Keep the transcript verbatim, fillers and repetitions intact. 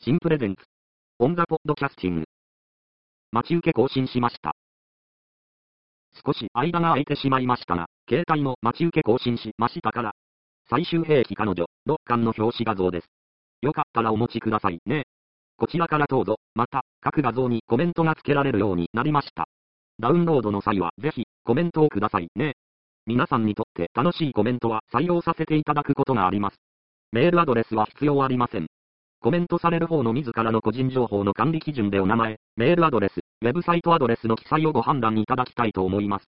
新プレゼンツ。オンザポッドキャスティング。待ち受け更新しました。少し間が空いてしまいましたが、携帯も待ち受け更新しましたから。最終兵器彼女、ろっかんの表紙画像です。よかったらお持ちくださいね。こちらからどうぞ。また、各画像にコメントが付けられるようになりました。ダウンロードの際はぜひコメントをくださいね。皆さんにとって楽しいコメントは採用させていただくことがあります。メールアドレスは必要ありません。コメントされる方の自らの個人情報の管理基準でお名前、メールアドレス、ウェブサイトアドレスの記載をご判断いただきたいと思います。